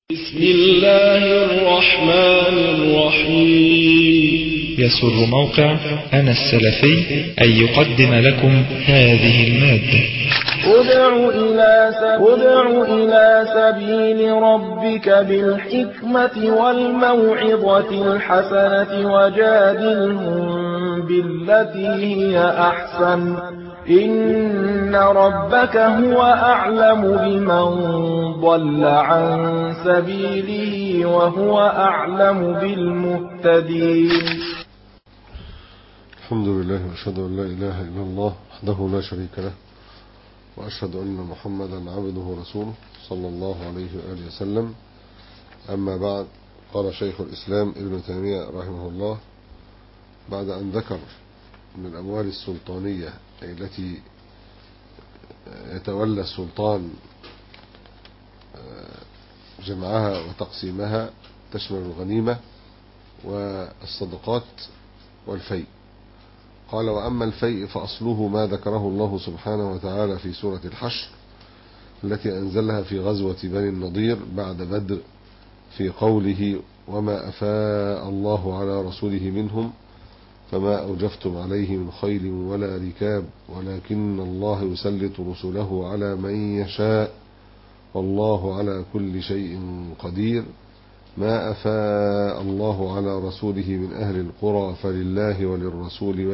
بسم الله الرحمن الرحيم. يسر موقع أنا السلفي أن يقدم لكم هذه المادة. ادع إلى سبيل ربك بالحكمة والموعظة الحسنة وجادلهم بالتي هي أحسن إن ربك هو أعلم بمن ضل عن سبيله وهو أعلم بالمهتدين. الحمد لله وأشهد أن لا إله إلا الله وحده لا شريك له وأشهد أن محمدا عبده ورسوله صلى الله عليه وآله وسلم. أما بعد، قال شيخ الإسلام ابن تيمية رحمه الله بعد أن ذكر من الأموال السلطانية التي يتولى السلطان جمعها وتقسيمها، تشمل الغنيمة والصدقات والفيء. قال: وأما الفيء فأصله ما ذكره الله سبحانه وتعالى في سورة الحشر التي أنزلها في غزوة بني النضير بعد بدر، في قوله: وما أفاء الله على رسوله منهم فما أوجفتم عليه من خيل ولا ركاب ولكن الله يسلط رسله على من يشاء والله على كل شيء قدير. ما أفاء الله على رسوله من أهل القرى فلله وللرسول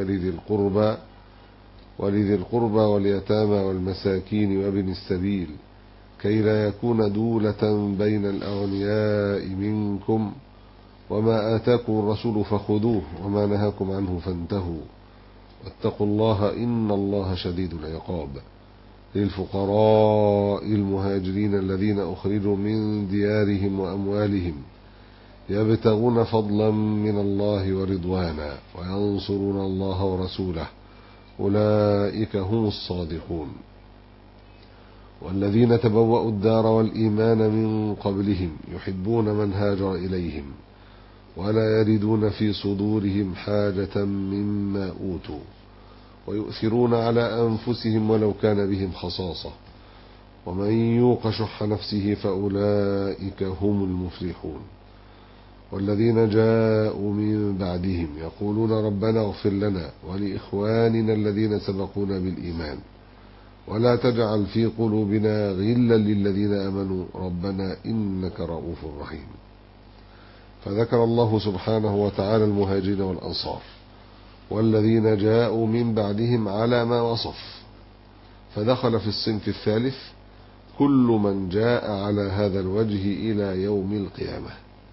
ولذي القربى واليتامى والمساكين وابن السبيل كي لا يكون دولة بين الأغنياء منكم وما آتاكم الرسول فخذوه وما نهاكم عنه فانتهوا واتقوا الله إن الله شديد العقاب. للفقراء المهاجرين الذين أخرجوا من ديارهم وأموالهم يبتغون فضلا من الله ورضوانا وينصرون الله ورسوله أولئك هم الصادقون. والذين تبوأوا الدار والإيمان من قبلهم يحبون من هاجر إليهم ولا يجدون في صدورهم حاجة مما أوتوا ويؤثرون على أنفسهم ولو كان بهم خصاصة ومن يوق شح نفسه فأولئك هم المفلحون. والذين جاءوا من بعدهم يقولون ربنا اغفر لنا ولإخواننا الذين سبقونا بالإيمان ولا تجعل في قلوبنا غلا للذين آمنوا ربنا إنك رؤوف رحيم. فذكر الله سبحانه وتعالى المهاجرين والأنصار والذين جاءوا من بعدهم على ما وصف، فدخل في الصنف الثالث كل من جاء على هذا الوجه إلى يوم القيامة،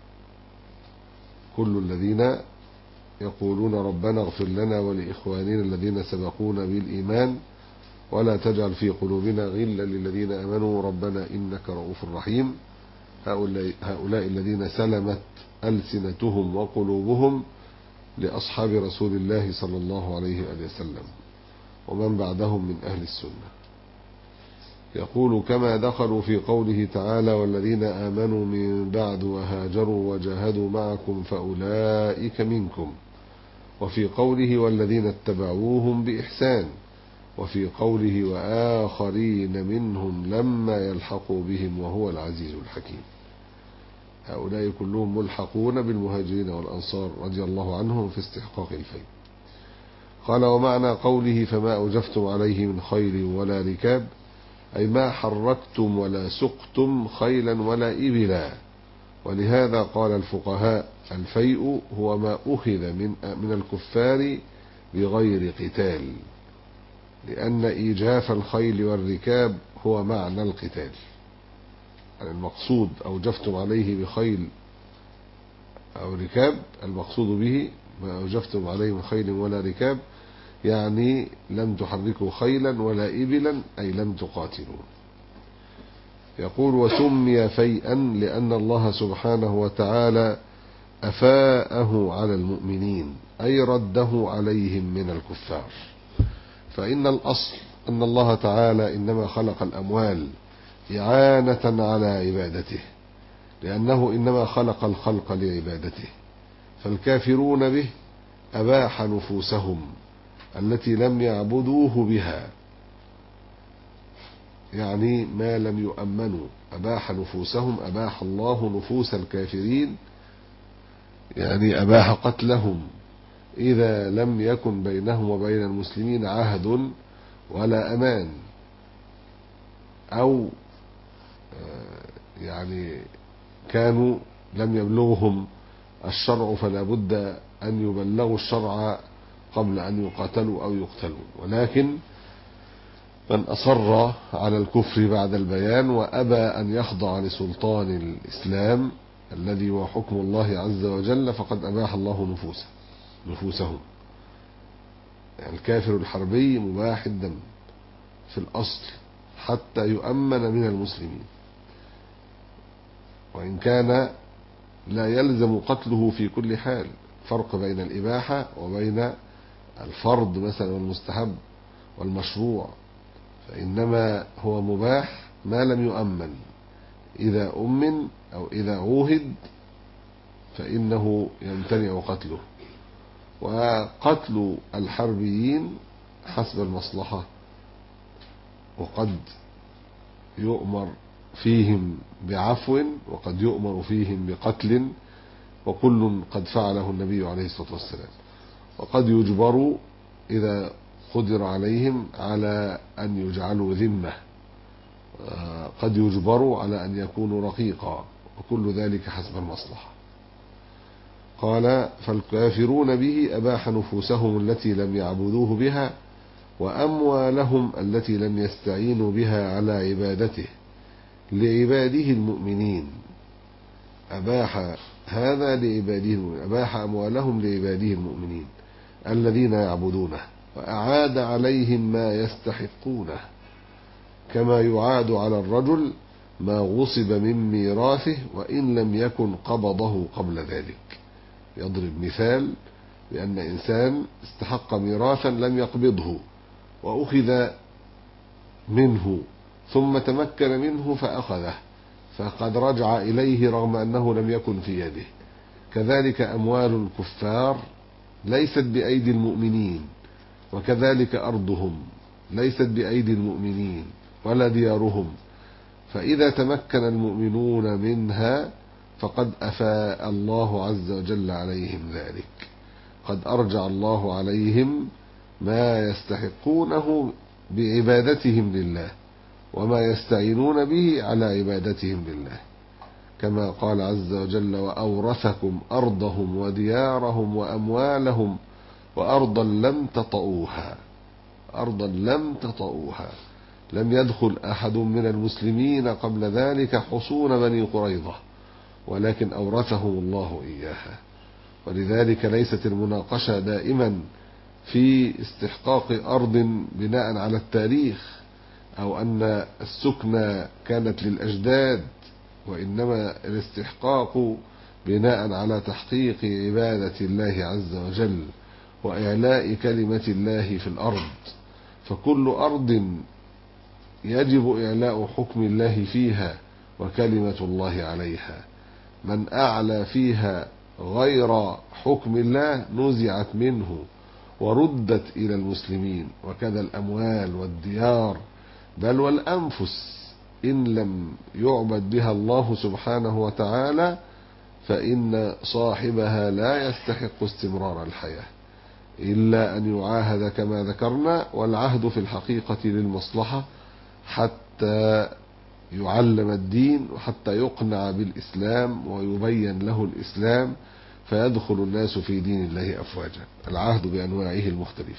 كل الذين يقولون ربنا اغفر لنا ولإخواننا الذين سبقونا بالإيمان ولا تجعل في قلوبنا غلا للذين آمنوا ربنا إنك رؤوف رحيم. هؤلاء الذين سلمت ألسنتهم وقلوبهم لأصحاب رسول الله صلى الله عليه وسلم ومن بعدهم من أهل السنة. يقول: كما دخلوا في قوله تعالى والذين آمنوا من بعد وهاجروا وجاهدوا معكم فأولئك منكم، وفي قوله والذين اتبعوهم بإحسان، وفي قوله وآخرين منهم لما يلحقوا بهم وهو العزيز الحكيم. هؤلاء كلهم ملحقون بالمهاجرين والأنصار رضي الله عنهم في استحقاق الفيء. قال: ومعنى قوله فما أوجفتم عليه من خيل ولا ركاب أي ما حركتم ولا سقتم خيلا ولا إبلا. ولهذا قال الفقهاء الفيء هو ما أخذ من الكفار بغير قتال، لأن إيجاف الخيل والركاب هو معنى القتال. يعني المقصود أوجفتم عليه بخيل أو ركاب، المقصود به ما أوجفتم عليه من خيل ولا ركاب، يعني لم تحركوا خيلا ولا إبلا أي لم تقاتلوا. يقول: وسمي فيئا لأن الله سبحانه وتعالى أفاءه على المؤمنين أي رده عليهم من الكفار. فإن الأصل أن الله تعالى إنما خلق الأموال إعانة على عبادته، لأنه إنما خلق الخلق لعبادته، فالكافرون به أباح نفوسهم التي لم يعبدوه بها يعني ما لم يؤمنوا، أباح نفوسهم، أباح الله نفوس الكافرين، يعني أباح قتلهم إذا لم يكن بينهم وبين المسلمين عهد ولا أمان، أو يعني كانوا لم يبلغهم الشرع فلا بد أن يبلغوا الشرع قبل أن يقاتلوا أو يقتلوا. ولكن من أصر على الكفر بعد البيان وأبى أن يخضع لسلطان الإسلام الذي هو حكم الله عز وجل فقد أباح الله نفوسهم. يعني الكافر الحربي مباح الدم في الأصل حتى يؤمن من المسلمين، وإن كان لا يلزم قتله في كل حال. فرق بين الإباحة وبين الفرض مثلا والمستحب والمشروع، فإنما هو مباح ما لم يؤمن. إذا أمن أو إذا عوهد فإنه يمتنع قتله. وقتل الحربيين حسب المصلحة، وقد يؤمر فيهم بعفو وقد يؤمر فيهم بقتل، وكل قد فعله النبي عليه الصلاة والسلام. وقد يجبروا إذا قدر عليهم على أن يجعلوا ذمة، قد يجبروا على أن يكونوا رقيقا، وكل ذلك حسب المصلحة. قال فالكافرون به أباح نفوسهم التي لم يعبدوه بها وأموالهم التي لم يستعينوا بها على عبادته لعباده المؤمنين. أباح هذا لعباده المؤمنين، أباح أموالهم لعباده المؤمنين الذين يعبدونه، وأعاد عليهم ما يستحقونه، كما يعاد على الرجل ما غصب من ميراثه وإن لم يكن قبضه قبل ذلك. يضرب مثال بأن إنسان استحق ميراثا لم يقبضه وأخذ منه ثم تمكن منه فأخذه، فقد رجع إليه رغم أنه لم يكن في يده. كذلك أموال الكفار ليست بأيدي المؤمنين، وكذلك أرضهم ليست بأيدي المؤمنين ولا ديارهم، فإذا تمكن المؤمنون منها فقد أفاء الله عز وجل عليهم ذلك، قد أرجع الله عليهم ما يستحقونه بعبادتهم لله وما يستعينون به على عبادتهم لله، كما قال عز وجل وأورثكم أرضهم وديارهم وأموالهم وأرضا لم تطئوها. أرضا لم تطئوها، لم يدخل أحد من المسلمين قبل ذلك حصون بني قريظة، ولكن أورثهم الله إياها. ولذلك ليست المناقشة دائما في استحقاق أرض بناء على التاريخ أو أن السكنة كانت للأجداد، وإنما الاستحقاق بناء على تحقيق عبادة الله عز وجل وإعلاء كلمة الله في الأرض. فكل أرض يجب إعلاء حكم الله فيها وكلمة الله عليها. من أعلى فيها غير حكم الله نزعت منه وردت إلى المسلمين، وكذا الأموال والديار بل والأنفس إن لم يعبد بها الله سبحانه وتعالى فإن صاحبها لا يستحق استمرار الحياة إلا أن يعاهد كما ذكرنا، والعهد في الحقيقة للمصلحة حتى يعلم الدين وحتى يقنع بالإسلام ويبين له الإسلام فيدخل الناس في دين الله أفواجا، العهد بأنواعه المختلفة.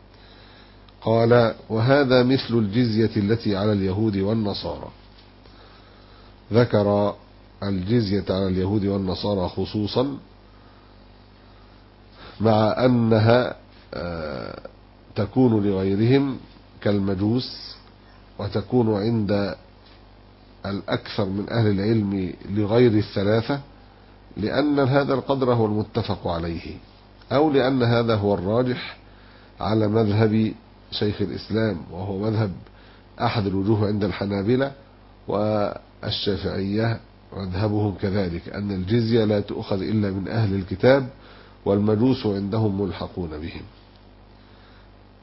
قال وهذا مثل الجزية التي على اليهود والنصارى. ذكر الجزية على اليهود والنصارى خصوصا مع أنها تكون لغيرهم كالمجوس، وتكون عند الأكثر من أهل العلم لغير الثلاثة، لأن هذا القدر هو المتفق عليه، أو لأن هذا هو الراجح على مذهب شيخ الإسلام، وهو مذهب أحد الوجوه عند الحنابلة والشافعية مذهبهم كذلك، أن الجزية لا تؤخذ إلا من أهل الكتاب، والمجوس عندهم ملحقون بهم.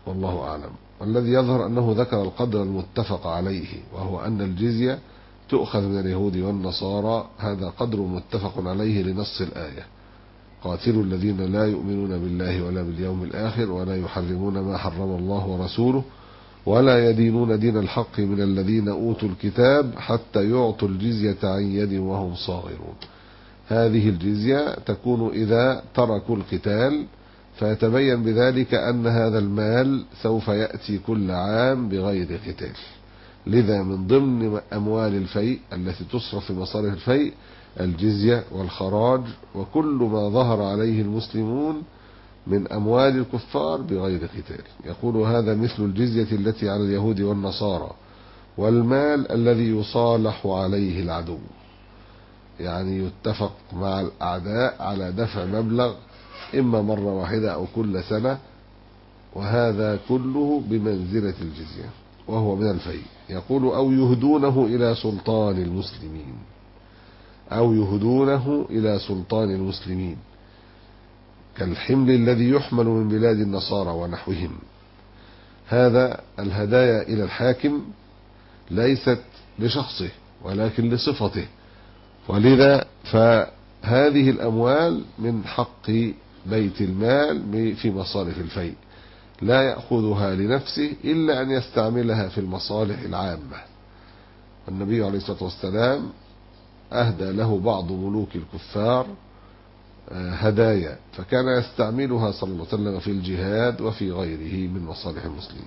والله أعلم. والذي يظهر أنه ذكر القدر المتفق عليه، وهو أن الجزية تؤخذ من اليهود والنصارى، هذا قدر متفق عليه لنص الآية: قاتلوا الذين لا يؤمنون بالله ولا باليوم الآخر ولا يحرمون ما حرم الله ورسوله ولا يدينون دين الحق من الذين أوتوا الكتاب حتى يعطوا الجزية عن يد وهم صاغرون. هذه الجزية تكون إذا تركوا القتال، فيتبين بذلك أن هذا المال سوف يأتي كل عام بغير قتال. لذا من ضمن أموال الفيء التي تصرف في مصارف الفيء الجزية والخراج وكل ما ظهر عليه المسلمون من أموال الكفار بغير قتال. يقول: هذا مثل الجزية التي على اليهود والنصارى والمال الذي يصالح عليه العدو، يعني يتفق مع الأعداء على دفع مبلغ إما مرة واحدة أو كل سنة، وهذا كله بمنزلة الجزية وهو من الفيء. يقول: أو يهدونه إلى سلطان المسلمين، أو يهدونه إلى سلطان المسلمين كالحمل الذي يحمل من بلاد النصارى ونحوهم. هذا الهدايا إلى الحاكم ليست لشخصه ولكن لصفته، ولذا فهذه الأموال من حق بيت المال في مصارف الفيء، لا يأخذها لنفسه إلا أن يستعملها في المصالح العامة. النبي عليه الصلاة والسلام أهدى له بعض ملوك الكفار هدايا، فكان يستعملها صلى الله عليه وسلم في الجهاد وفي غيره من مصالح المسلمين.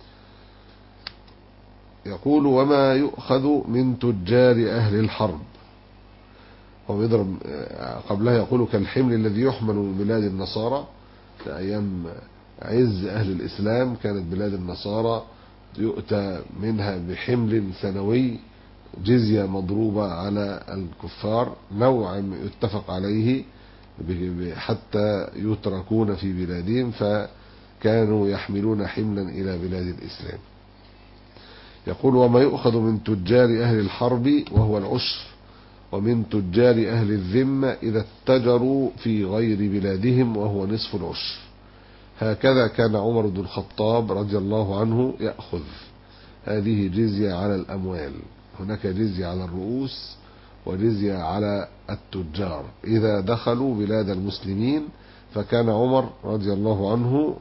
يقول: وما يؤخذ من تجار أهل الحرب. هو يضرب قبلها يقول: كالحمل الذي يحمل من بلاد النصارى. في أيام عز أهل الإسلام كانت بلاد النصارى يؤتى منها بحمل سنوي جزية مضروبة على الكفار، نوع يتفق عليه حتى يتركون في بلادهم، فكانوا يحملون حملا إلى بلاد الإسلام. يقول: وما يؤخذ من تجار أهل الحرب وهو العشر، ومن تجار أهل الذمة إذا اتجروا في غير بلادهم وهو نصف العشر. هكذا كان عمر بن الخطاب رضي الله عنه يأخذ. هذه جزية على الأموال، هناك جزية على الرؤوس وجزية على التجار إذا دخلوا بلاد المسلمين. فكان عمر رضي الله عنه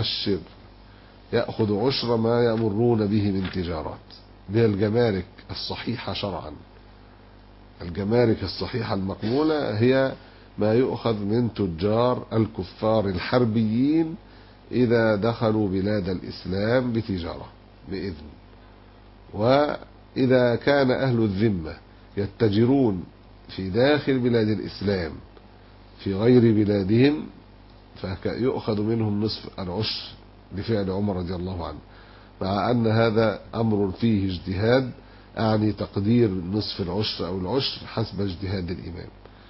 يأخذ عشر ما يمرون به من تجارات، بها الجمارك الصحيحة شرعا. الجمارك الصحيحة المقبولة هي ما يؤخذ من تجار الكفار الحربيين إذا دخلوا بلاد الإسلام بتجارة بإذن. وإذا كان أهل الذمة يتجرون في داخل بلاد الإسلام في غير بلادهم فيؤخذ منهم نصف العشر بفعل عمر رضي الله عنه، مع أن هذا أمر فيه اجتهاد، أعني تقدير نصف العشر أو العشر حسب اجتهاد الإمام.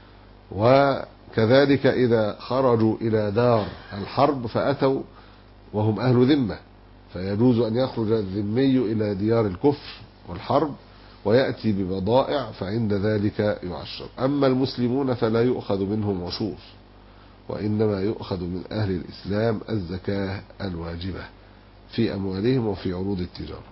وكذلك إذا خرجوا إلى دار الحرب فأتوا وهم أهل ذمة، فيجوز أن يخرج الذمي إلى ديار الكفر والحرب ويأتي ببضائع، فعند ذلك يعشر. أما المسلمون فلا يؤخذ منهم عشور، وإنما يؤخذ من أهل الإسلام الزكاة الواجبة في أموالهم وفي عروض التجارة.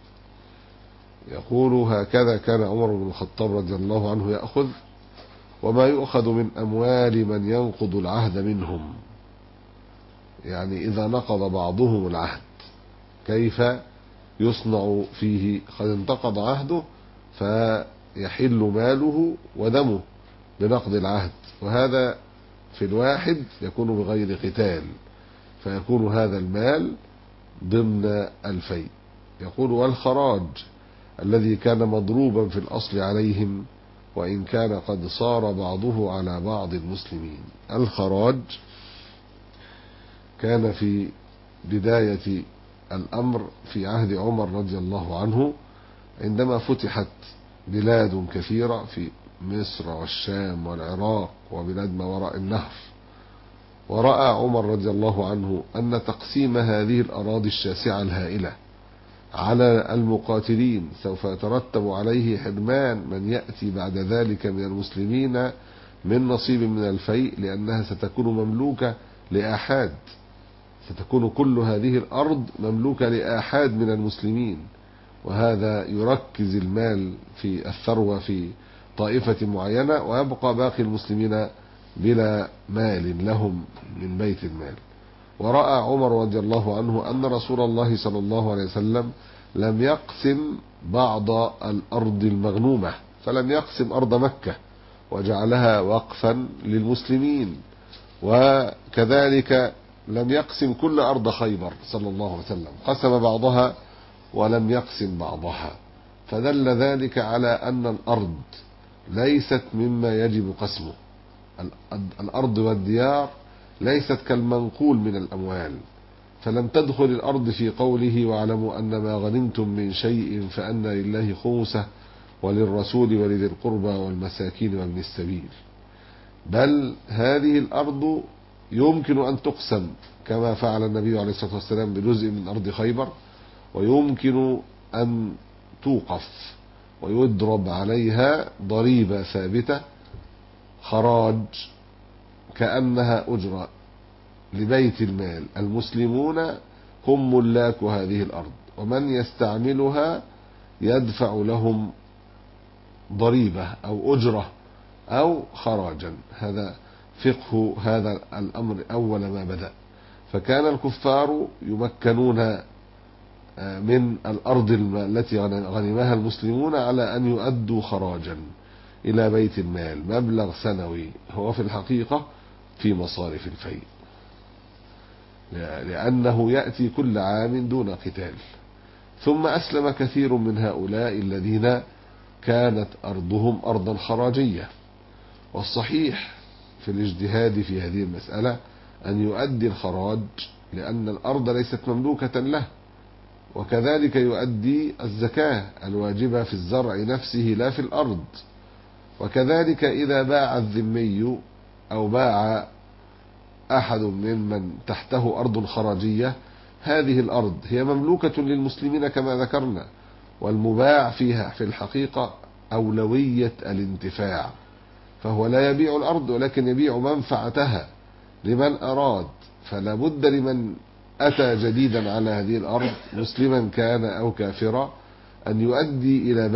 يقول: هكذا كان عمر بن الخطاب رضي الله عنه يأخذ. وما يؤخذ من أموال من ينقض العهد منهم، يعني إذا نقض بعضهم العهد كيف يصنع فيه؟ قد انتقض عهده فيحل ماله ودمه بنقض العهد، وهذا في الواحد يكون بغير قتال، فيكون هذا المال ضمن الفيء. يقول: والخراج الذي كان مضروبا في الأصل عليهم وإن كان قد صار بعضه على بعض المسلمين. الخراج كان في بداية الأمر في عهد عمر رضي الله عنه عندما فتحت بلاد كثيرة في مصر والشام والعراق وبلاد ما وراء النهر، ورأى عمر رضي الله عنه أن تقسيم هذه الأراضي الشاسعة الهائلة على المقاتلين سوف يترتب عليه حرمان من يأتي بعد ذلك من ستكون كل هذه الأرض مملوكة لآحاد من المسلمين، وهذا يركز المال في الثروة في طائفة معينة، ويبقى باقي المسلمين بلا مال لهم من بيت المال. ورأى عمر رضي الله عنه أن رسول الله صلى الله عليه وسلم لم يقسم بعض الأرض المغنومة، فلم يقسم أرض مكة وجعلها وقفا للمسلمين، وكذلك لم يقسم كل أرض خيبر صلى الله عليه وسلم، قسم بعضها ولم يقسم بعضها، فدل ذلك على أن الأرض ليست مما يجب قسمه. الأرض والديار ليست كالمنقول من الأموال، فلم تدخل الأرض في قوله واعلموا أن ما غنمتم من شيء فأن لله خمسه وللرسول ولذي القربى والمساكين وابن السبيل، بل هذه الأرض يمكن أن تقسم كما فعل النبي عليه الصلاة والسلام بجزء من أرض خيبر، ويمكن أن توقف ويضرب عليها ضريبة ثابتة خراج كأنها أجرة لبيت المال. المسلمون هم ملاك هذه الأرض، ومن يستعملها يدفع لهم ضريبة أو أجرة أو خراجا. هذا فقه هذا الأمر أول ما بدأ. فكان الكفار يمكنون من الأرض التي غنمها المسلمون على أن يؤدوا خراجا إلى بيت المال مبلغ سنوي هو في الحقيقة في مصارف الفيء، لأنه يأتي كل عام دون قتال. ثم أسلم كثير من هؤلاء الذين كانت أرضهم أرضا خراجية، والصحيح في الاجتهاد في هذه المسألة أن يؤدي الخراج، لأن الأرض ليست مملوكة له، وكذلك يؤدي الزكاة الواجبة في الزرع نفسه لا في الأرض. وكذلك إذا باع الذمي أو باع أحد ممن تحته أرض خراجية، هذه الأرض هي مملوكة للمسلمين كما ذكرنا، والمباع فيها في الحقيقة أولوية الانتفاع، فهو لا يبيع الأرض ولكن يبيع منفعتها لمن أراد. فلا بد لمن أتى جديدا على هذه الأرض مسلما كان أو كافرا أن يؤدي إلى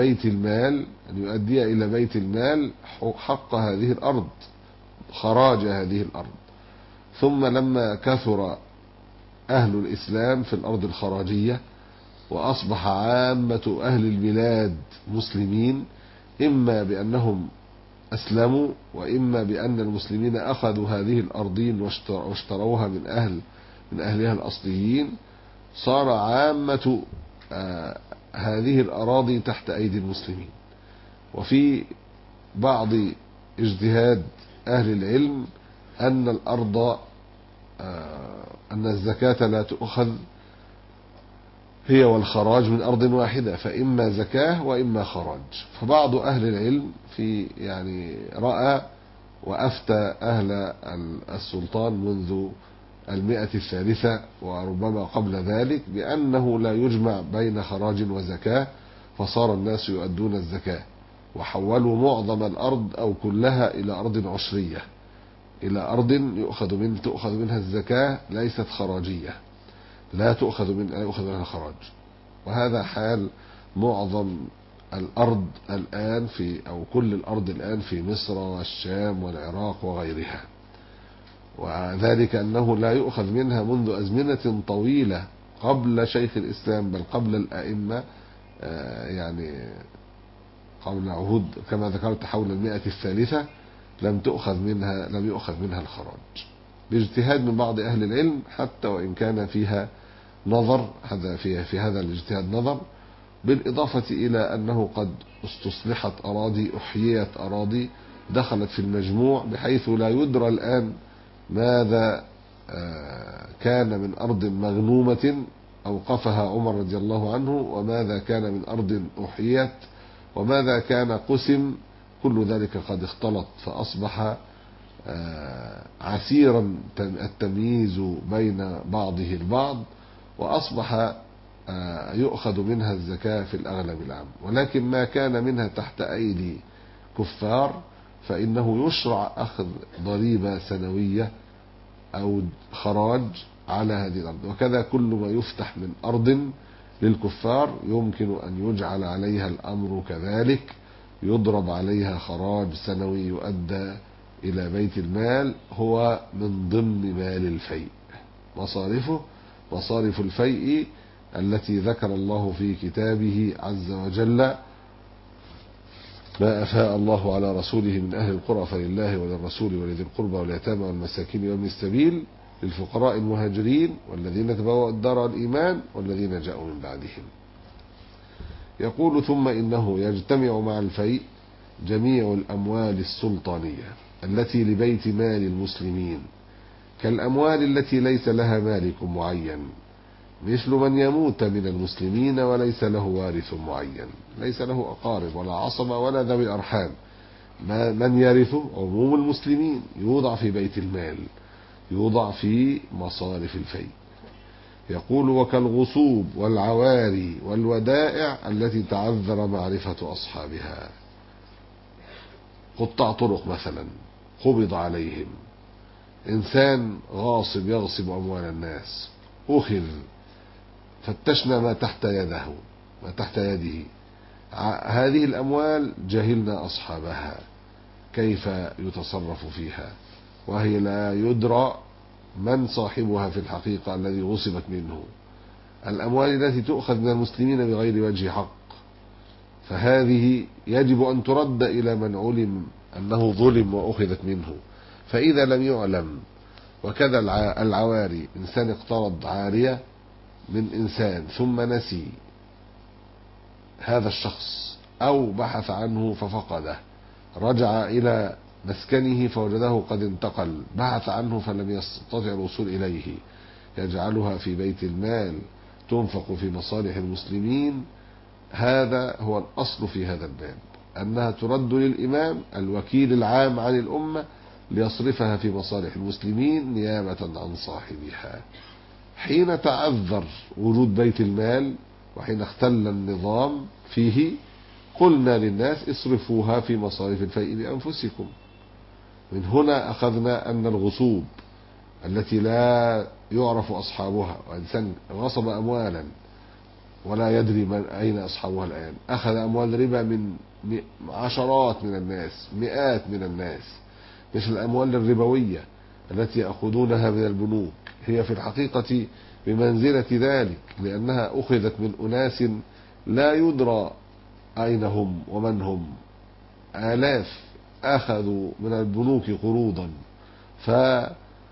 بيت المال حق هذه الأرض، خراج هذه الأرض. ثم لما كثر أهل الإسلام في الأرض الخراجية وأصبح عامة أهل البلاد مسلمين، إما بأنهم أسلموا وإما بأن المسلمين أخذوا هذه الأرضين واشتروها من أهلها الأصليين، صار عامة هذه الأراضي تحت أيدي المسلمين. وفي بعض اجتهاد أهل العلم أن الزكاة لا تؤخذ هي والخراج من أرض واحدة، فإما زكاة وإما خراج. فبعض أهل العلم رأى وأفتى أهل السلطان منذ 103 وربما قبل ذلك بأنه لا يجمع بين خراج وزكاة، فصار الناس يؤدون الزكاة وحولوا معظم الأرض أو كلها إلى أرض عشرية، إلى أرض تؤخذ منها الزكاة ليست خراجية، لا يؤخذ منها خراج. وهذا حال معظم الأرض الآن أو كل الأرض الآن في مصر والشام والعراق وغيرها، وذلك أنه لا يؤخذ منها منذ أزمنة طويلة قبل شيخ الإسلام، بل قبل الأئمة، قبل عهود كما ذكرت حول 103 لم يؤخذ منها الخراج باجتهاد من بعض أهل العلم، حتى وإن كان فيها نظر، في هذا الاجتهاد نظر، بالإضافة إلى أنه قد استصلحت أراضي، أحييت أراضي دخلت في المجموع، بحيث لا يدرى الآن ماذا كان من أرض مغنومة أوقفها عمر رضي الله عنه، وماذا كان من أرض أحييت، وماذا كان قسم. كل ذلك قد اختلط، فأصبح عسيرا التمييز بين بعضه البعض، وأصبح يؤخذ منها الزكاة في الأغلب العام. ولكن ما كان منها تحت أيدي كفار فإنه يشرع أخذ ضريبة سنوية أو خراج على هذه الأرض. وكذا كل ما يفتح من أرض للكفار يمكن أن يجعل عليها الأمر كذلك، يضرب عليها خراج سنوي يؤدى إلى بيت المال، هو من ضمن مال الفيء. مصارف الفيء التي ذكر الله في كتابه عز وجل: ما أفاء الله على رسوله من أهل القرى فلله وللرسول ولذي القربى واليتامى والمساكين وابن السبيل للفقراء المهاجرين والذين تبوأوا الدار والإيمان والذين جاءوا من بعدهم. يقول: ثم إنه يجتمع مع الفيء جميع الأموال السلطانية التي لبيت مال المسلمين، كالأموال التي ليس لها مالك معين، مثل من يموت من المسلمين وليس له وارث معين، ليس له أقارب ولا عصبة ولا ذوي أرحام، من يرثه عموم المسلمين يوضع في بيت المال، يوضع في مصارف الفيء. يقول: وكالغصوب والعواري والودائع التي تعذر معرفة أصحابها، قطاع طرق مثلا قبض عليهم، إنسان غاصب يغصب أموال الناس أخذ، فتشنا ما تحت يده، هذه الأموال جهلنا أصحابها كيف يتصرف فيها، وهي لا يدرى من صاحبها في الحقيقة الذي غصبت منه. الأموال التي تؤخذ من المسلمين بغير وجه حق، فهذه يجب أن ترد إلى من علم أنه ظلم وأخذت منه، فإذا لم يعلم. وكذا العواري، إنسان اقترض عارية من إنسان ثم نسي هذا الشخص أو بحث عنه ففقده، رجع إلى مسكنه فوجده قد انتقل، بحث عنه فلم يستطع الوصول إليه، يجعلها في بيت المال تنفق في مصالح المسلمين. هذا هو الأصل في هذا الباب، أنها ترد للإمام الوكيل العام عن الأمة ليصرفها في مصالح المسلمين نيابة عن صاحبها. حين تعذر وجود بيت المال وحين اختل النظام فيه، قلنا للناس اصرفوها في مصارف الفيء بأنفسكم. من هنا أخذنا أن الغصوب التي لا يعرف أصحابها، وإنسان غصب أموالا ولا يدري من أين أصحابها الآن، أخذ أموال ربا من عشرات من الناس، مئات من الناس، مثل الأموال الربوية التي يأخذونها من البنوك، هي في الحقيقة بمنزلة ذلك، لأنها أخذت من أناس لا يدرى أين هم ومن هم، آلاف أخذوا من البنوك قروضا، فكان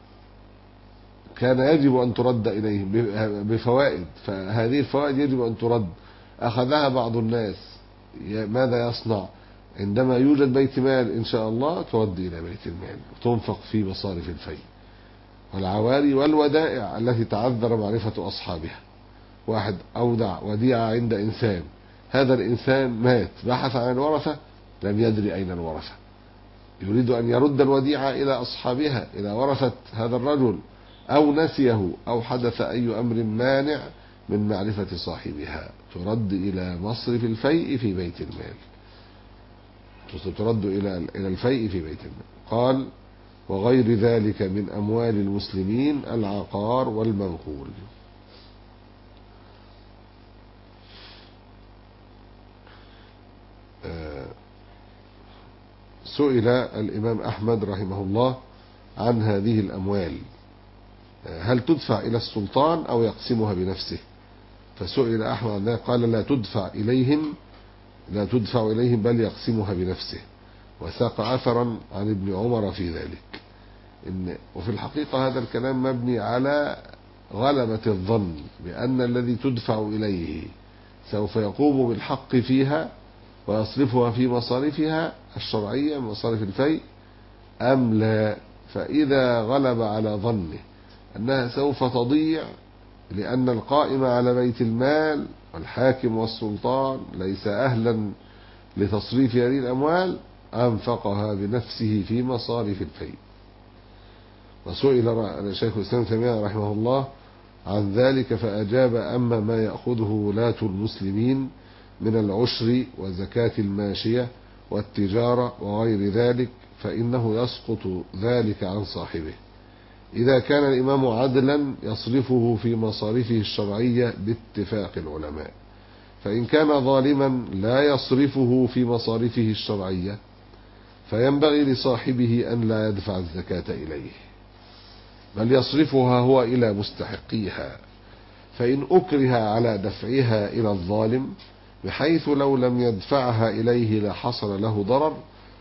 يجب أن ترد إليهم بفوائد، فهذه الفوائد يجب أن ترد. أخذها بعض الناس، ماذا يصنع؟ عندما يوجد بيت مال إن شاء الله ترد إلى بيت المال وتنفق في مصارف الفيء. والعواري والودائع التي تعذر معرفة أصحابها، واحد أودع وديعة عند إنسان، هذا الإنسان مات، بحث عن الورثة لم يدري أين الورثة، يريد أن يرد الوديعة إلى أصحابها، إلى ورثة هذا الرجل، أو نسيه أو حدث أي أمر مانع من معرفة صاحبها، ترد إلى مصرف الفيء في بيت المال، ترد إلى الفيء في بيت المال. قال: وغير ذلك من أموال المسلمين العقار والمنقول. سئل الإمام أحمد رحمه الله عن هذه الأموال، هل تدفع إلى السلطان أو يقسمها بنفسه؟ فسئل أحمد عن ذلك، قال: لا تدفع إليهم بل يقسمها بنفسه، وساق أثرا عن ابن عمر في ذلك. وفي الحقيقة هذا الكلام مبني على غلبة الظن بأن الذي تدفع إليه سوف يقوم بالحق فيها ويصرفها في مصارفها الشرعية، مصارف الفيء، أم لا. فإذا غلب على ظنه أنها سوف تضيع لأن القائم على بيت المال والحاكم والسلطان ليس أهلا لتصريف هذه الأموال، أنفقها بنفسه في مصارف الفيء. وسئل شيخ الإسلام تيمية رحمه الله عن ذلك فأجاب: أما ما يأخذه ولاة المسلمين من العشر وزكاة الماشية والتجارة وغير ذلك فإنه يسقط ذلك عن صاحبه، إذا كان الإمام عدلا يصرفه في مصارفه الشرعية باتفاق العلماء، فإن كان ظالما لا يصرفه في مصارفه الشرعية فينبغي لصاحبه أن لا يدفع الزكاة إليه، بل يصرفها هو إلى مستحقيها، فإن أكره على دفعها إلى الظالم بحيث لو لم يدفعها إليه لحصل له ضرر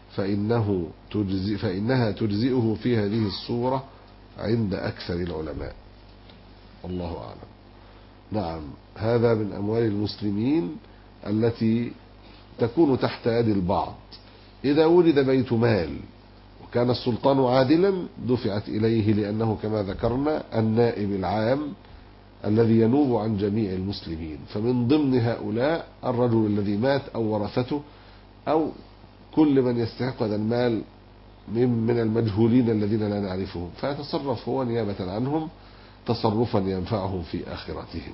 فإنها تجزئه في هذه الصورة عند أكثر العلماء، والله أعلم. نعم، هذا من أموال المسلمين التي تكون تحت يد البعض. إذا ولد بيت مال وكان السلطان عادلا دفعت إليه، لأنه كما ذكرنا النائب العام الذي ينوب عن جميع المسلمين، فمن ضمن هؤلاء الرجل الذي مات أو ورثته أو كل من يستحق هذا المال من المجهولين الذين لا نعرفهم، فيتصرف هو نيابة عنهم تصرفا ينفعهم في آخرتهم.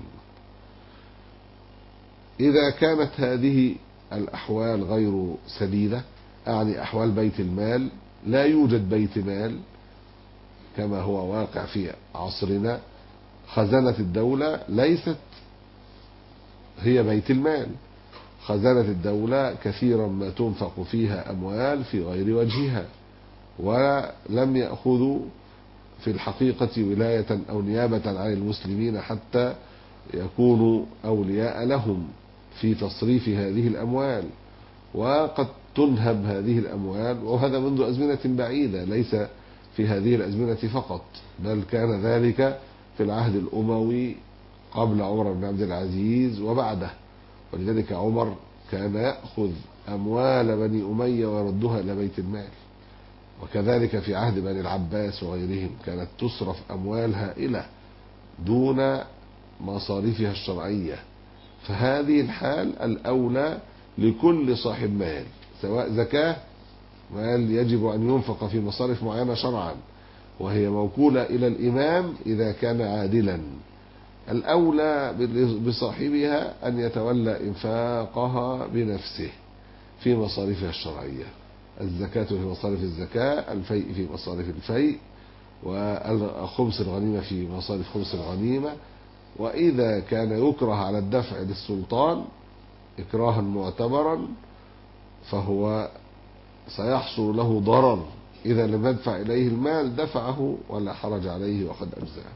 إذا كانت هذه الأحوال غير سديدة، أعني أحوال بيت المال، لا يوجد بيت مال كما هو واقع في عصرنا، خزانة الدولة ليست هي بيت المال، خزانة الدولة كثيرا ما تنفق فيها أموال في غير وجهها، ولم يأخذوا في الحقيقة ولاية أو نيابة عن المسلمين حتى يكونوا أولياء لهم في تصريف هذه الأموال، وقد تنهب هذه الأموال، وهذا منذ أزمنة بعيدة، ليس في هذه الأزمنة فقط، بل كان ذلك في العهد الأموي قبل عمر بن عبد العزيز وبعده، ولذلك عمر كان يأخذ أموال بني أمية ويردها إلى بيت المال، وكذلك في عهد بني العباس وغيرهم كانت تصرف أموال هائلة دون مصاريفها الشرعية. فهذه الحال الأولى لكل صاحب مال، سواء زكاة مال يجب أن ينفق في مصارف معينة شرعا وهي موكولة إلى الإمام إذا كان عادلا، الأولى بصاحبها أن يتولى إنفاقها بنفسه في مصاريفها الشرعية، الزكاة في مصارف الزكاة، الفيء في مصارف الفيء، وخمس الغنيمة في مصارف خمس الغنيمة. وإذا كان يكره على الدفع للسلطان إكراها معتبرا فهو سيحصل له ضرر، إذا لم يدفع إليه المال دفعه ولا حرج عليه وقد أجزاه.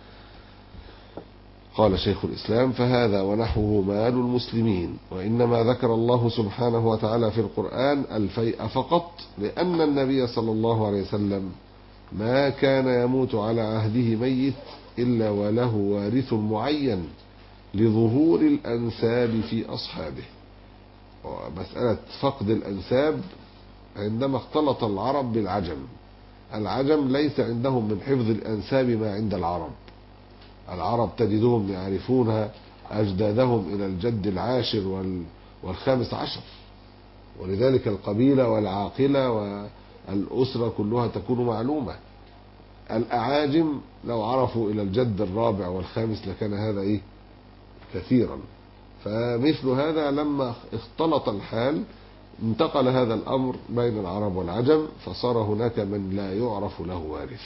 قال شيخ الإسلام: فهذا ونحوه مال المسلمين، وإنما ذكر الله سبحانه وتعالى في القرآن الفيء فقط لأن النبي صلى الله عليه وسلم ما كان يموت على عهده ميت إلا وله وارث معين لظهور الأنساب في أصحابه. ومسألة فقد الأنساب عندما اختلط العرب بالعجم، العجم ليس عندهم من حفظ الأنساب ما عند العرب، العرب تجدهم يعرفون أجدادهم إلى الجد العاشر والخامس عشر، ولذلك القبيلة والعاقلة والأسرة كلها تكون معلومة. الأعاجم لو عرفوا إلى الجد الرابع والخامس لكان هذا كثيرا. فمثل هذا لما اختلط الحال انتقل هذا الأمر بين العرب والعجم، فصار هناك من لا يعرف له وارث،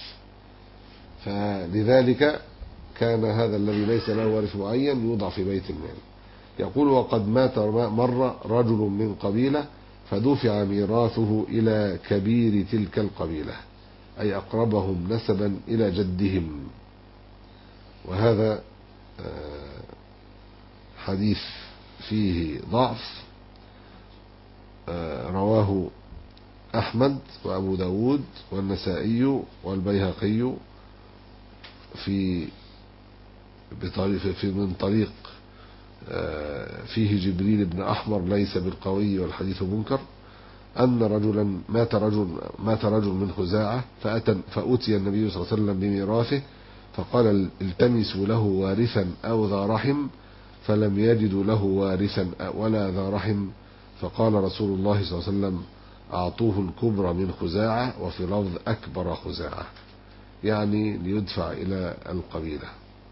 فلذلك كان هذا الذي ليس له وارث معين يوضع في بيت المال. يقول: وقد مات مر رجل من قبيلة فدفع ميراثه إلى كبير تلك القبيلة، أي أقربهم نسبا إلى جدهم. وهذا حديث فيه ضعف، رواه أحمد وأبو داود والنسائي والبيهقي من طريق فيه جبريل بن أحمر ليس بالقوي والحديث منكر، أن رجلا مات رجل من خزاعة فأتي النبي صلى الله عليه وسلم بميراثه فقال: التمسوا له وارثا أو ذا رحم، فلم يجدوا له وارثا ولا ذا رحم، فقال رسول الله صلى الله عليه وسلم: أعطوه الكبرى من خزاعة، وفي لفظ أكبر خزاعة، يعني ليدفع إلى القبيلة،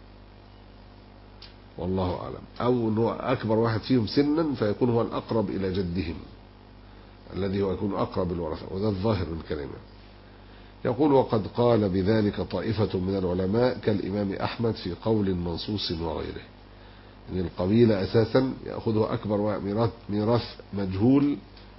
والله أعلم. أو أنه أكبر واحد فيهم سنا فيكون هو الأقرب إلى جدهم الذي هو يكون أقرب الورثة، وده الظاهر من كلامه. يقول وقد قال بذلك طائفة من العلماء كالإمام أحمد في قول منصوص وغيره، إن القبيلة أساسا يأخذها أكبر ميراث مجهول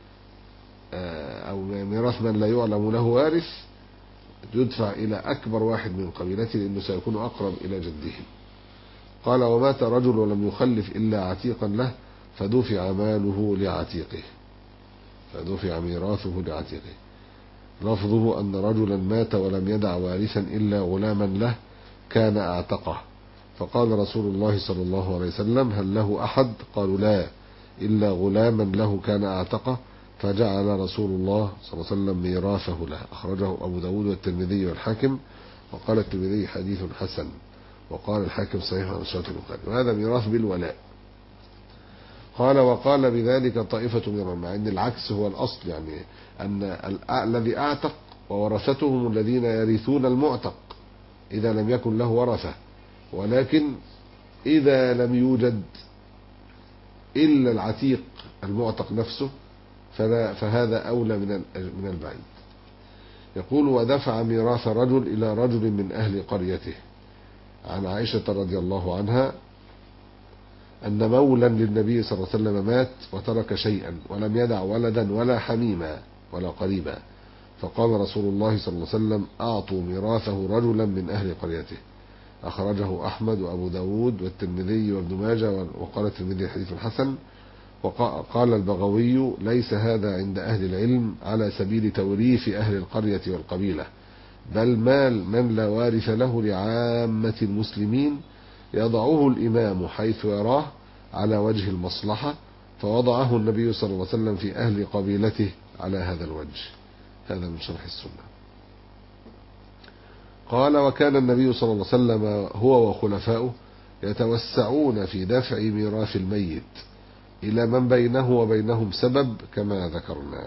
أو ميراث من لا يعلم له وارث، يدفع إلى أكبر واحد من قبيلته لأنه سيكون أقرب إلى جده. قال ومات رجل ولم يخلف إلا عتيقا له فدفع ماله لعتيقه، فدفع ميراثه لعتيقه. لفظه أن رجلا مات ولم يدع وارثا إلا غلاما له كان أعتقه، فقال رسول الله صلى الله عليه وسلم هل له أحد؟ قالوا لا إلا غلاما له كان أعتقه، فجعل رسول الله صلى الله عليه وسلم ميراثه له. أخرجه أبو داود والترمذي والحاكم، وقال الترمذي حديث حسن، وقال الحاكم صحيح عن شرط البخاري، وهذا ميراث بالولاء. قال وقال بذلك طائفة من العلماء، مع أن العكس هو الأصل، يعني أن الذي أعتق وورثته هم الذين يرثون المعتق إذا لم يكن له ورثة، ولكن إذا لم يوجد إلا العتيق المعتق نفسه فهذا أولى من البعيد. يقول ودفع ميراث رجل إلى رجل من أهل قريته. عن عائشة رضي الله عنها أن مولا للنبي صلى الله عليه وسلم مات وترك شيئا ولم يدع ولدا ولا حميما ولا قريبا، فقال رسول الله صلى الله عليه وسلم أعطوا ميراثه رجلا من أهل قريته. أخرجه أحمد وأبو داود والترمذي وابن ماجه، وقال الترمذي حديث حسن. وقال البغوي ليس هذا عند أهل العلم على سبيل توريث أهل القرية والقبيلة، بل مال من لا وارث له لعامة المسلمين يضعه الإمام حيث يراه على وجه المصلحة، فوضعه النبي صلى الله عليه وسلم في أهل قبيلته على هذا الوجه. هذا من شرح السنة. قال وكان النبي صلى الله عليه وسلم هو وخلفاؤه يتوسعون في دفع ميراث الميت إلى من بينه وبينهم سبب كما ذكرنا،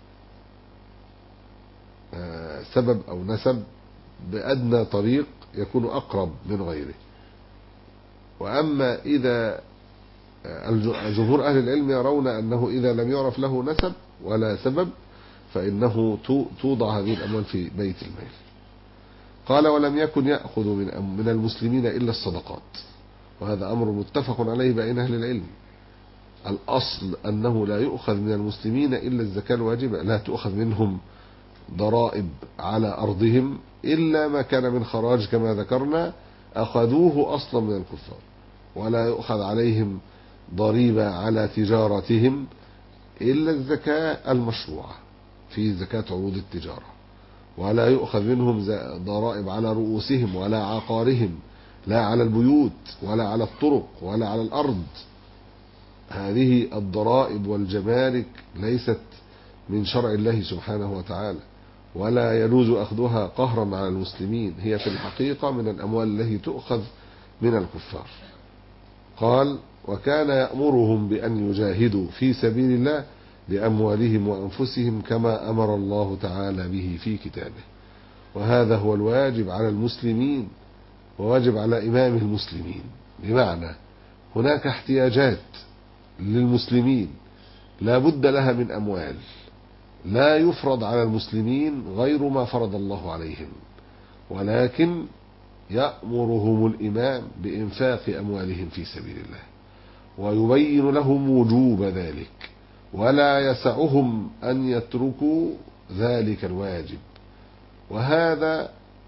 سبب أو نسب بأدنى طريق يكون أقرب من غيره. وأما إذا جمهور أهل العلم يرون أنه إذا لم يعرف له نسب ولا سبب فإنه توضع هذه الأموال في بيت المال. قال ولم يكن يأخذ من المسلمين إلا الصدقات، وهذا أمر متفق عليه بين أهل العلم. الأصل أنه لا يؤخذ من المسلمين إلا الزكاة الواجبة، لا تؤخذ منهم ضرائب على أرضهم إلا ما كان من خراج كما ذكرنا أخذوه أصلا من الكفار، ولا يؤخذ عليهم ضريبة على تجارتهم إلا الزكاة المشروعة في زكاة عروض التجارة، ولا يؤخذ منهم ضرائب على رؤوسهم ولا عقارهم، لا على البيوت ولا على الطرق ولا على الأرض. هذه الضرائب والجمارك ليست من شرع الله سبحانه وتعالى، ولا يجوز أخذها قهرا على المسلمين، هي في الحقيقة من الأموال التي تؤخذ من الكفار. قال وكان يأمرهم بأن يجاهدوا في سبيل الله بأموالهم وأنفسهم كما أمر الله تعالى به في كتابه، وهذا هو الواجب على المسلمين وواجب على إمام المسلمين. بمعنى هناك احتياجات للمسلمين لا بد لها من أموال، لا يفرض على المسلمين غير ما فرض الله عليهم، ولكن يأمرهم الإمام بإنفاق أموالهم في سبيل الله ويبين لهم وجوب ذلك، ولا يسعهم أن يتركوا ذلك الواجب. وهذا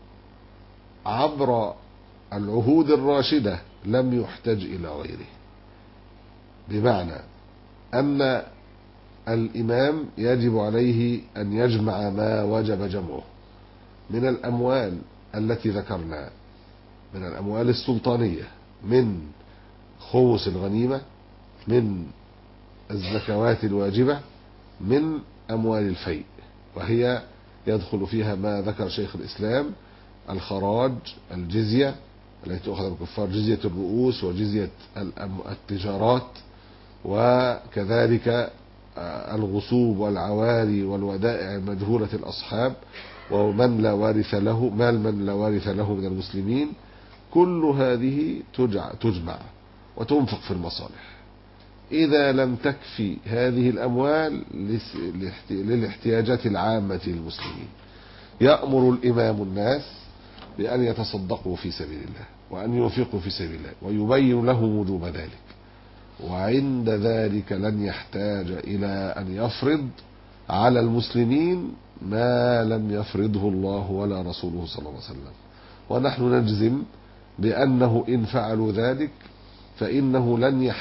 عبر العهود الراشدة لم يحتج إلى غيره، بمعنى أن الإمام يجب عليه أن يجمع ما وجب جمعه من الأموال التي ذكرنا، من الأموال السلطانية، من خمس الغنيمة، من الزكوات الواجبة، من أموال الفيء، وهي يدخل فيها ما ذكر شيخ الإسلام: الخراج، الجزية التي تؤخذ الكفار، جزية الرؤوس وجزية التجارات، وكذلك الغصوب والعواري والودائع مجهولة الأصحاب، ومن لا وارث له، مال من لا وارث له من المسلمين. كل هذه تجمع وتنفق في المصالح. إذا لم تكفي هذه الأموال للاحتياجات العامة للمسلمين يأمر الإمام الناس بأن يتصدقوا في سبيل الله وأن ينفقوا في سبيل الله ويبين لهم وجوب ذلك، وعند ذلك لن يحتاج إلى أن يفرض على المسلمين ما لم يفرضه الله ولا رسوله صلى الله عليه وسلم. ونحن نجزم بأنه إن فعلوا ذلك فإنهم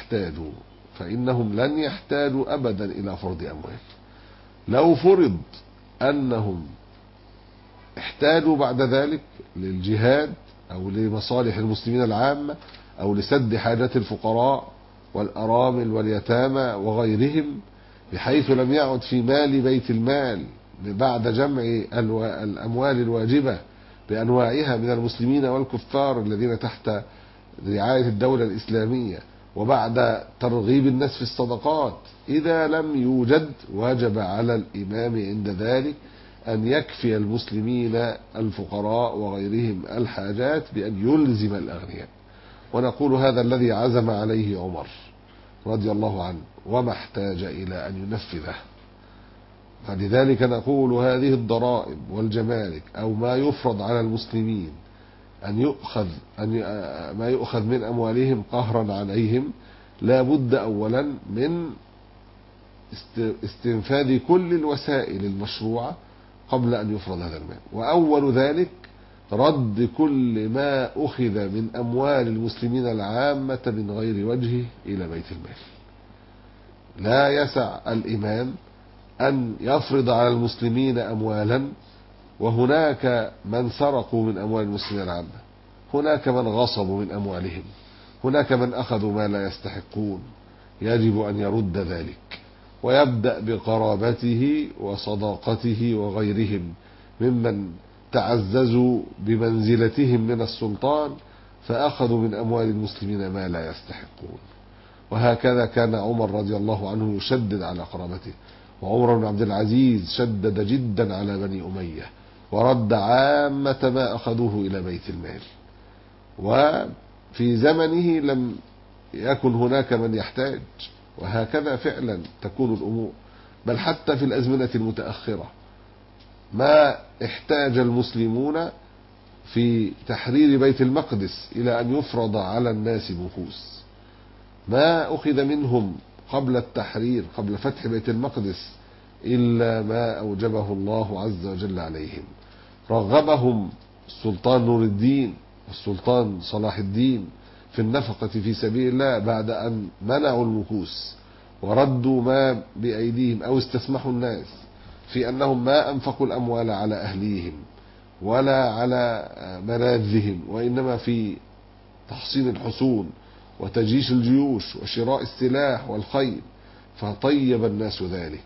لن يحتاجوا أبدا إلى فرض أموال. لو فرض أنهم احتاجوا بعد ذلك للجهاد أو لمصالح المسلمين العامة أو لسد حاجات الفقراء والأرامل واليتامى وغيرهم، بحيث لم يعد في مال بيت المال بعد جمع الأموال الواجبة بأنواعها من المسلمين والكفار الذين تحت رعاية الدولة الإسلامية، وبعد ترغيب الناس في الصدقات، إذا لم يوجد وجب على الإمام عند ذلك أن يكفي المسلمين الفقراء وغيرهم الحاجات بأن يلزم الأغنياء. ونقول هذا الذي عزم عليه عمر رضي الله عنه وما احتاج إلى أن ينفذه. فلذلك نقول هذه الضرائب والجمارك أو ما يفرض على المسلمين ما يؤخذ من أموالهم قهرا عليهم، لا بد أولا من استنفاذ كل الوسائل المشروعة قبل أن يفرض هذا المال، وأول ذلك رد كل ما أخذ من أموال المسلمين العامة من غير وجهه إلى بيت المال. لا يسع الإمام أن يفرض على المسلمين أموالا وهناك من سرقوا من أموال المسلمين العامة، هناك من غصبوا من أموالهم، هناك من أخذوا ما لا يستحقون. يجب أن يرد ذلك ويبدأ بقرابته وصداقته وغيرهم ممن تعززوا بمنزلتهم من السلطان فأخذوا من أموال المسلمين ما لا يستحقون. وهكذا كان عمر رضي الله عنه يشدد على قرابته، وعمر بن عبد العزيز شدد جدا على بني أمية ورد عامة ما أخذوه إلى بيت المال. وفي زمنه لم يكن هناك من يحتاج، وهكذا فعلا تكون الأمور. بل حتى في الأزمنة المتأخرة ما احتاج المسلمون في تحرير بيت المقدس إلى أن يفرض على الناس مكوس. ما أخذ منهم قبل التحرير قبل فتح بيت المقدس إلا ما أوجبه الله عز وجل عليهم. رغبهم السلطان نور الدين والسلطان صلاح الدين في النفقة في سبيل الله بعد أن منعوا المكوس وردوا ما بأيديهم أو استسمحوا الناس في أنهم ما أنفقوا الأموال على أهليهم ولا على ملاذهم، وإنما في تحصين الحصون وتجيش الجيوش وشراء السلاح والخيل. فطيب الناس ذلك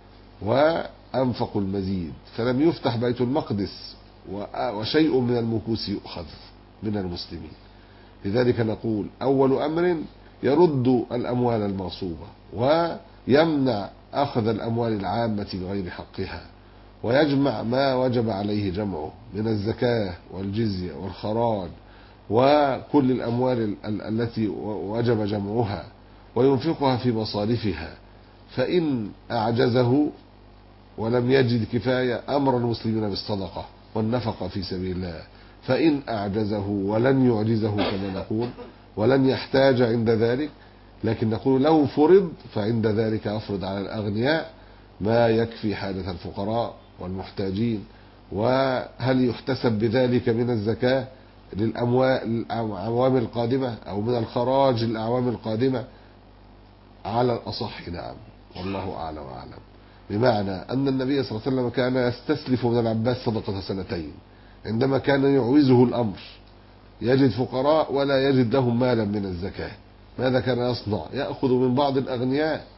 وأنفقوا المزيد، فلم يفتح بيت المقدس وشيء من المكوس يؤخذ من المسلمين. لذلك نقول أول أمر يرد الأموال المغصوبة ويمنع أخذ الأموال العامة بغير حقها، ويجمع ما وجب عليه جمعه من الزكاة والجزية والخراج وكل الأموال التي وجب جمعها وينفقها في مصارفها. فإن أعجزه ولم يجد كفاية أمر المسلمين بالصدقة والنفقة في سبيل الله. فإن أعجزه ولن يعجزه كما نقول ولن يحتاج عند ذلك، لكن نقول لو فرض فعند ذلك أفرض على الأغنياء ما يكفي حاجة الفقراء والمحتاجين. وهل يحتسب بذلك من الزكاة للأعوام القادمة أو من الخراج للأعوام القادمة؟ على الأصح نعم، والله أعلم وأعلم. بمعنى أن النبي صلى الله عليه وسلم كان يستسلف من العباس صدقة سنتين عندما كان يعوزه الأمر، يجد فقراء ولا يجد لهم مالا من الزكاة. ماذا كان يصنع؟ يأخذ من بعض الأغنياء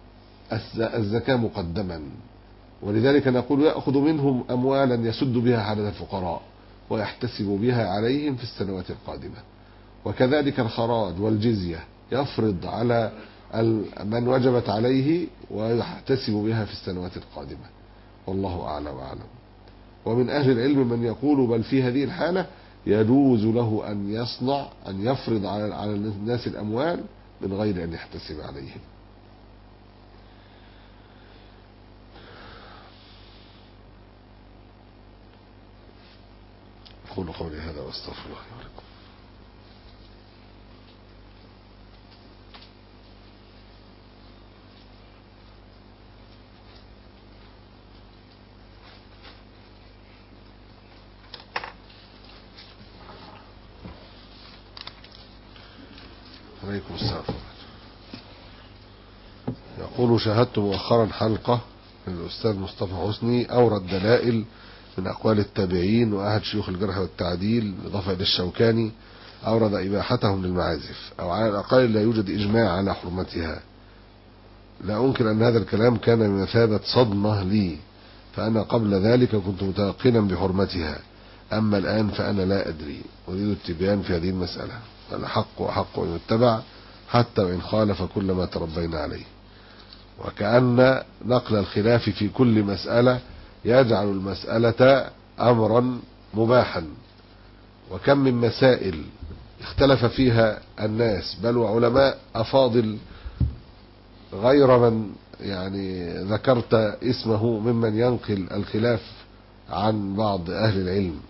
الزكاة مقدما، ولذلك نقول يأخذ منهم أموالا يسد بها حاجة الفقراء ويحتسب بها عليهم في السنوات القادمة. وكذلك الخراج والجزية يفرض على من وجبت عليه ويحتسب بها في السنوات القادمة، والله أعلم وأعلم. ومن أهل العلم من يقول بل في هذه الحالة يجوز له أن يفرض على الناس الأموال من غير أن يحتسب عليهم. أقول قولي هذا وأستغفر الله لي ولكم. عليكم السلام. يقول شاهدت مؤخرا حلقة للأستاذ مصطفى حسني أورد دلائل من أقوال التابعين وأحد شيوخ الجرح والتعديل إضافة إلى الشوكاني أورد إباحتهم للمعازف، أو على الأقل لا يوجد إجماع على حرمتها. لا أنكر أن هذا الكلام كان بمثابة صدمة لي، فأنا قبل ذلك كنت متيقنا بحرمتها، أما الآن فأنا لا أدري. أريد التبيان في هذه المسألة، فالحق أحق أن يتبع حتى وإن خالف كل ما تربينا عليه. وكأن نقل الخلاف في كل مسألة يجعل المسألة أمرا مباحا، وكم من مسائل اختلف فيها الناس بل وعلماء أفاضل غير من يعني ذكرت اسمه ممن ينقل الخلاف عن بعض أهل العلم.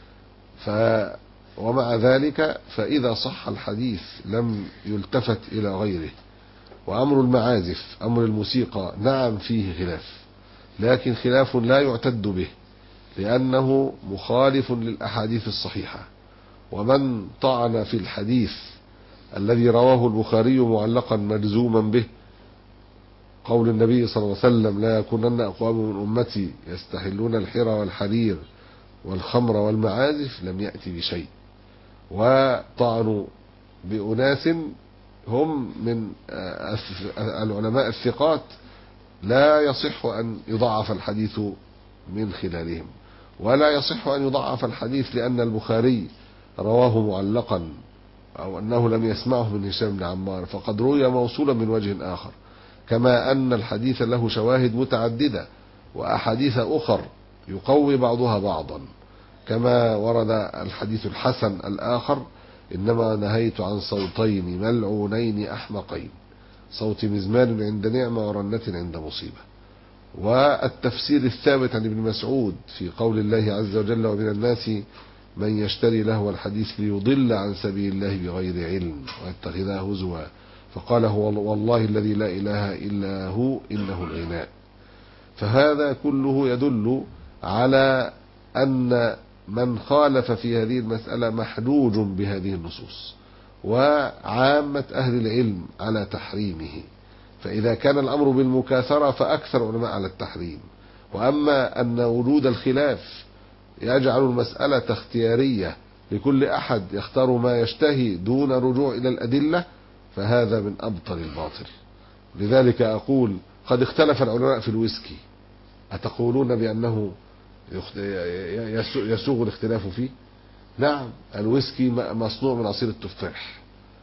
ومع ذلك فإذا صح الحديث لم يلتفت إلى غيره. وأمر المعازف أمر الموسيقى نعم فيه خلاف، لكن خلاف لا يعتد به لأنه مخالف للأحاديث الصحيحة. ومن طعن في الحديث الذي رواه البخاري معلقا مجزوما به قول النبي صلى الله عليه وسلم لا يكونن أقوام من أمتي يستحلون الحر والحرير والخمر والمعازف لم يأتي بشيء، وطعنوا بأناس هم من العلماء الثقات لا يصح أن يضعف الحديث من خلالهم، ولا يصح أن يضعف الحديث لأن البخاري رواه معلقا أو أنه لم يسمعه من هشام بن عمار، فقد روي موصولا من وجه آخر، كما أن الحديث له شواهد متعددة وأحاديث أخر يقوي بعضها بعضا، كما ورد الحديث الحسن الآخر إنما نهيت عن صوتين ملعونين أحمقين، صوت مزمار عند نعمة ورنة عند مصيبة. والتفسير الثابت عن ابن مسعود في قول الله عز وجل ومن الناس من يشتري لهو الحديث ليضل عن سبيل الله بغير علم ويتخذها هزوا، فقال هو والله الذي لا إله إلا هو إنه الغناء. فهذا كله يدل على أن من خالف في هذه المسألة محجوج بهذه النصوص، وعامة أهل العلم على تحريمه. فإذا كان الأمر بالمكاثرة فأكثر علماء على التحريم. وأما أن وجود الخلاف يجعل المسألة اختيارية لكل أحد يختار ما يشتهي دون رجوع إلى الأدلة، فهذا من أبطل الباطل. لذلك أقول قد اختلف العلماء في الويسكي، أتقولون بأنه يسوغ الاختلاف فيه؟ نعم، الويسكي مصنوع من عصير التفاح،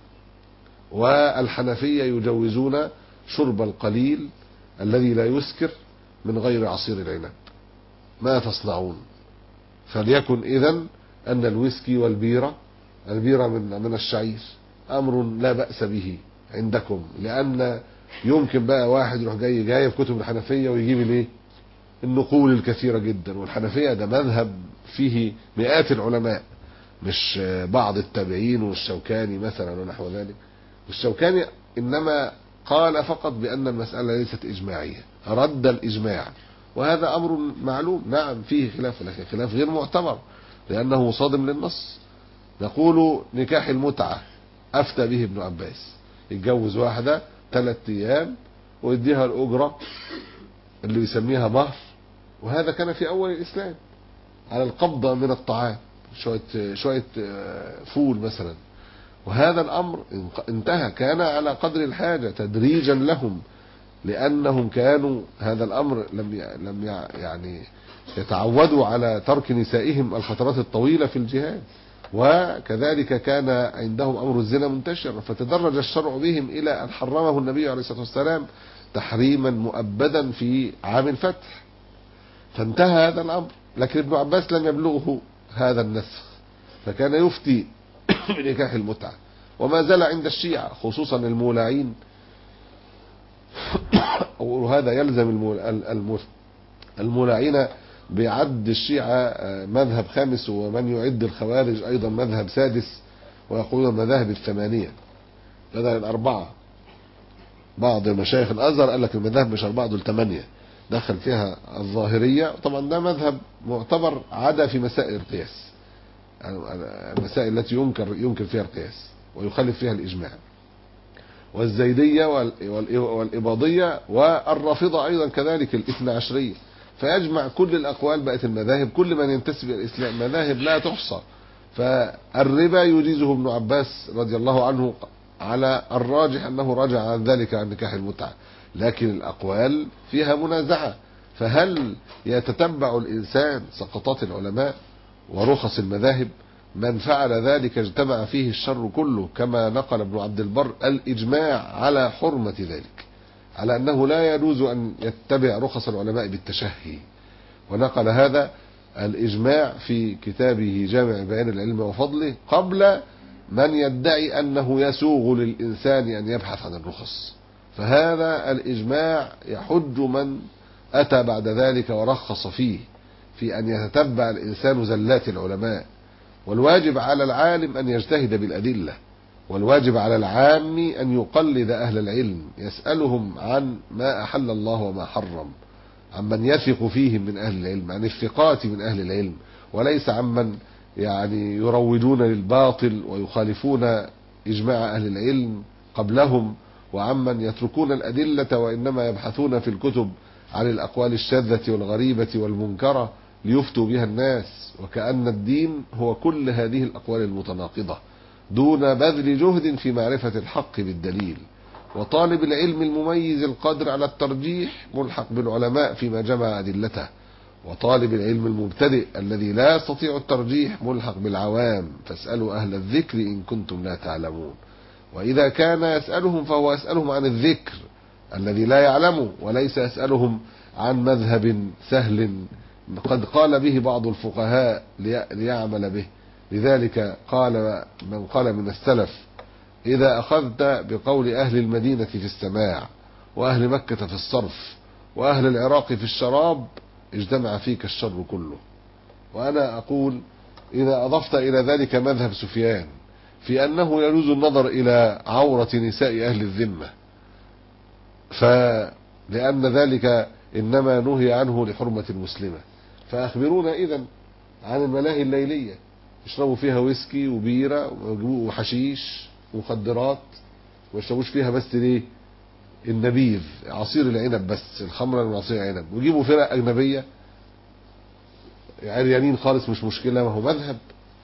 والحنفية يجوزون شرب القليل الذي لا يسكر من غير عصير العنب. ما تصنعون؟ فليكن إذن أن الويسكي والبيرة، البيرة من الشعير، أمر لا بأس به عندكم، لأن يمكن بقى واحد يروح جايب كتب الحنفية ويجيب الايه النقول الكثيرة جدا، والحنفية ده مذهب فيه مئات العلماء، مش بعض التابعين والشوكاني مثلا ونحو ذلك. والشوكاني إنما قال فقط بأن المسألة ليست إجماعية، رد الإجماع، وهذا أمر معلوم. نعم فيه خلاف، لكن خلاف غير معتبر لأنه مصادم للنص. نقول نكاح المتعة أفتى به ابن عباس، يتجوز واحدة 3 أيام ويديها الأجرة اللي يسميها مهر، وهذا كان في أول الإسلام على القبضة من الطعام، شوية فول مثلا، وهذا الأمر انتهى، كان على قدر الحاجة تدريجا لهم، لأنهم كانوا هذا الأمر لم يعني يتعودوا على ترك نسائهم الفترات الطويلة في الجهاد، وكذلك كان عندهم أمر الزنا منتشر، فتدرج الشرع بهم إلى أن حرمه النبي عليه الصلاة والسلام تحريما مؤبدا في عام الفتح، فانتهى هذا الأمر. لكن ابن عباس لم يبلغه هذا النسخ، فكان يفتي بنكاح المتعة، وما زال عند الشيعة خصوصا المولعين وهذا يلزم المولعين بيعد الشيعة مذهب خامس، ومن يعد الخوارج أيضا مذهب سادس، ويقولون المذاهب الثمانية بدل الأربعة. بعض مشايخ الأزهر قال لك المذاهب مش 4 دول 8، دخل فيها الظاهرية. طبعا ده مذهب معتبر عدا في مسائل القياس، المسائل التي ينكر فيها القياس ويخالف فيها الإجماع. والزيدية والإباضية والرافضة أيضا كذلك الاثنى عشرية. فيجمع كل الأقوال، بقت المذاهب كل من ينتسب إلى الإسلام مذاهب لا تحصى. فالربا يجيزه ابن عباس رضي الله عنه على الراجح أنه رجع عن ذلك عن نكاح المتعة، لكن الأقوال فيها منازعة. فهل يتتبع الإنسان سقطات العلماء ورخص المذاهب؟ من فعل ذلك اجتمع فيه الشر كله، كما نقل ابن عبد البر الإجماع على حرمة ذلك، على أنه لا يجوز أن يتبع رخص العلماء بالتشهي. ونقل هذا الإجماع في كتابه جامع بيان العلم وفضله قبل من يدعي أنه يسوغ للإنسان أن يبحث عن الرخص. فهذا الإجماع يحج من أتى بعد ذلك ورخص فيه، في أن يتتبع الإنسان زلات العلماء. والواجب على العالم أن يجتهد بالأدلة، والواجب على العام أن يقلد أهل العلم، يسألهم عن ما أحل الله وما حرم، عمن يثق فيهم من أهل العلم، عن الثقات من أهل العلم، وليس عمن يعني يروجون للباطل ويخالفون إجماع أهل العلم قبلهم، وعمن يتركون الأدلة وإنما يبحثون في الكتب عن الأقوال الشاذة والغريبة والمنكرة ليفتوا بها الناس، وكأن الدين هو كل هذه الأقوال المتناقضة دون بذل جهد في معرفة الحق بالدليل. وطالب العلم المميز القادر على الترجيح ملحق بالعلماء فيما جمع أدلته، وطالب العلم المبتدئ الذي لا يستطيع الترجيح ملحق بالعوام، فاسألوا أهل الذكر إن كنتم لا تعلمون. وإذا كان يسألهم فهو يسألهم عن الذكر الذي لا يعلمه، وليس يسألهم عن مذهب سهل قد قال به بعض الفقهاء ليعمل به. لذلك قال من قال من السلف: إذا أخذت بقول أهل المدينة في السماع، وأهل مكة في الصرف، وأهل العراق في الشراب، اجتمع فيك الشر كله. وأنا أقول إذا أضفت إلى ذلك مذهب سفيان في أنه يجوز النظر إلى عورة نساء أهل الذمة، لأن ذلك إنما نهي عنه لحرمة المسلمة، فأخبرونا إذن عن الملاهي الليلية، يشربوا فيها ويسكي وبيرة وحشيش ومخدرات، ويشربوش فيها بس ليه؟ النبيذ، عصير العنب بس، الخمر من عصير العنب، ويجيبوا فرق أجنبية عريانين خالص مش مشكلة، ما هو مذهب.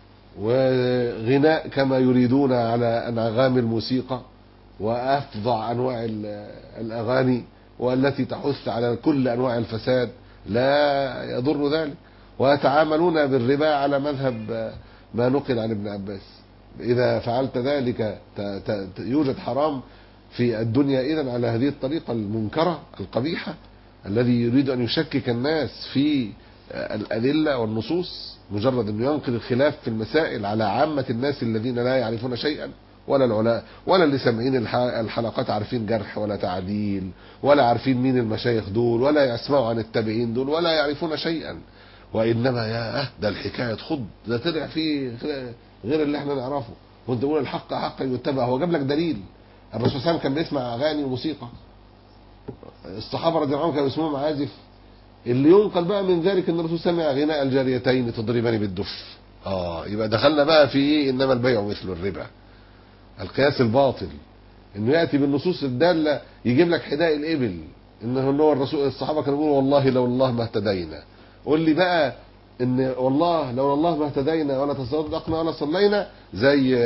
وغناء كما يريدون على أنغام الموسيقى وأفظع أنواع الأغاني، والتي تحث على كل أنواع الفساد، لا يضر ذلك. ويتعاملون بالربا على مذهب ما نقل عن ابن عباس. إذا فعلت ذلك يوجد حرام في الدنيا إذن على هذه الطريقة المنكرة القبيحة، الذي يريد أن يشكك الناس في الأدلة والنصوص، مجرد أن ينقل الخلاف في المسائل على عامة الناس الذين لا يعرفون شيئا، ولا العلماء ولا اللي سامعين الحلقات عارفين جرح ولا تعديل، ولا عارفين مين المشايخ دول، ولا يسمعوا عن التابعين دول، ولا يعرفون شيئا. وإنما يا ده الحكاية تخض، ده طلع فيه غير اللي احنا نعرفه، وانت تقول الحق حقا يتبع. هو جاب لك دليل؟ الرسول صلى الله عليه وسلم كان بيسمع أغاني وموسيقى، الصحابة رضي الله عنهم كانوا يسمعوا معازف. اللي ينقل بقى من ذلك ان الرسول سمع غناء الجاريتين تضربان بالدف، يبقى دخلنا بقى في ايه؟ انما البيع مثل الربا، القياس الباطل، انه ياتي بالنصوص الداله، يجيب لك حداء الابل، انه هو الرسول الصحابه كانوا يقولوا والله لو الله ما اهتدينا. قول لي بقى ان والله لو الله ما اهتدينا ولا تصدقنا ولا صلينا، زي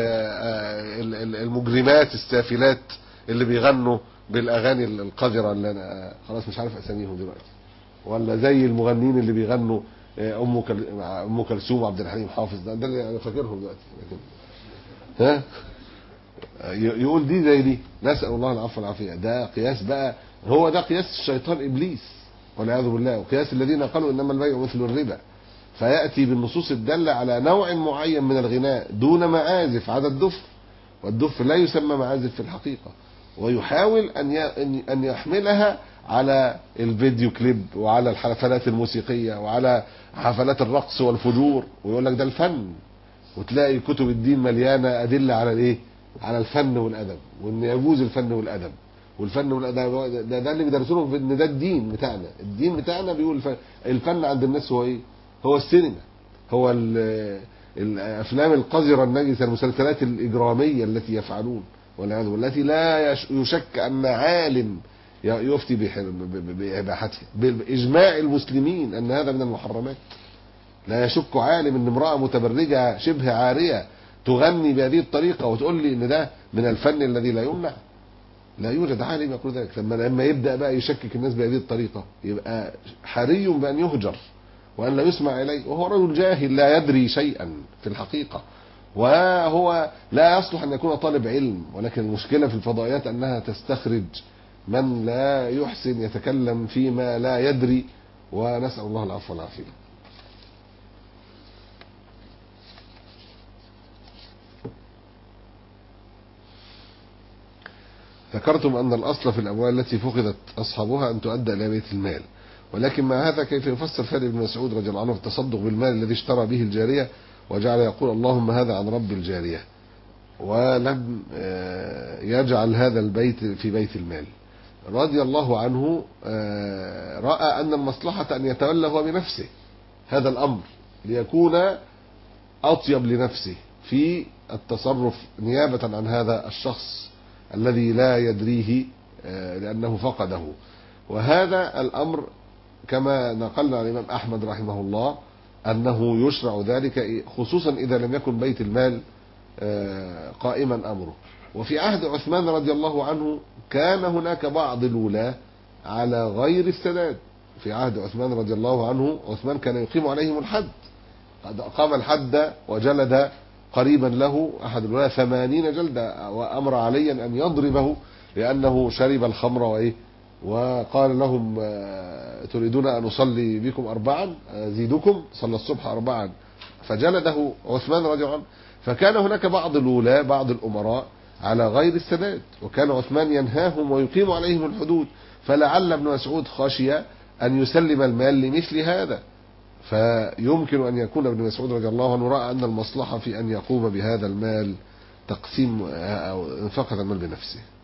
المجرمات السافلات اللي بيغنوا بالاغاني القذره اللي انا خلاص مش عارف اساميهم دلوقتي، ولا زي المغنيين اللي بيغنوا ام كلثوم وعبد الحليم حافظ، ده اللي انا فاكرهم دلوقتي. ها يقول دي زي دي، نسأل الله العفو والعافية. ده قياس بقى، هو ده قياس الشيطان إبليس والعياذ بالله، وقياس الذين قالوا إنما البيع مثل الربا. فيأتي بالنصوص الدالة على نوع معين من الغناء دون معازف، عدا الدف، والدف لا يسمى معازف في الحقيقة، ويحاول أن يحملها على الفيديو كليب وعلى الحفلات الموسيقية وعلى حفلات الرقص والفجور، ويقول لك ده الفن. وتلاقي كتب الدين مليانة أدلة على الايه؟ على الفن والأدب، وان يجوز الفن والأدب. والفن والأدب ده اللي بيدرسونه في ان ده الدين بتاعنا. الدين بتاعنا بيقول الفن عند الناس هو ايه؟ هو السينما، هو الافلام القذرة النجسة، المسلسلات الإجرامية التي يفعلون والتي لا يشك أن عالم يفتي بإباحتها بإجماع المسلمين أن هذا من المحرمات. لا يشك عالم أن امرأة متبرجة شبه عارية تغني بهذه الطريقة وتقول لي أن ده من الفن الذي لا يمنع. لا يوجد عالم يقول ذلك. لما يبدأ بقى يشكك الناس بهذه الطريقة يبقى حري بأن يهجر وأن لا يسمع إليه، وهو رجل جاهل لا يدري شيئا في الحقيقة، وهو لا يصلح أن يكون طالب علم. ولكن المشكلة في الفضائيات أنها تستخرج من لا يحسن يتكلم فيما لا يدري، ونسأل الله العفو والعافية. ذكرتم أن الأصل في الأموال التي فقدت أصحابها أن تؤدى إلى بيت المال، ولكن مع هذا كيف يفسر فعل ابن مسعود رضي الله عنه في التصدق بالمال الذي اشترى به الجارية وجعل يقول اللهم هذا عن رب الجارية، ولم يجعل هذا البيت في بيت المال؟ رضي الله عنه رأى أن المصلحة أن يتولى هو بنفسه هذا الأمر ليكون أطيب لنفسه في التصرف نيابة عن هذا الشخص الذي لا يدريه لأنه فقده. وهذا الأمر كما نقلنا عن الإمام أحمد رحمه الله أنه يشرع ذلك خصوصا إذا لم يكن بيت المال قائما أمره. وفي عهد عثمان رضي الله عنه كان هناك بعض الولاة على غير السداد. في عهد عثمان رضي الله عنه عثمان كان يقيم عليهم الحد، قد أقام الحد وجلد قريبا له أحد الولاة 80 جلدة، وأمر عليا أن يضربه لأنه شرب الخمر وإيه، وقال لهم تريدون أن أصلي بكم 4؟ زيدكم، صلى الصبح 4، فجلده عثمان رضي الله عنه. فكان هناك بعض الولاة بعض الأمراء على غير السداد، وكان عثمان ينهاهم ويقيم عليهم الحدود، فلعل ابن مسعود خشي أن يسلم المال لمثل هذا. فيمكن أن يكون ابن مسعود رضي الله عنه رأى أن المصلحة في أن يقوم بهذا المال تقسيم أو انفاق المال بنفسه.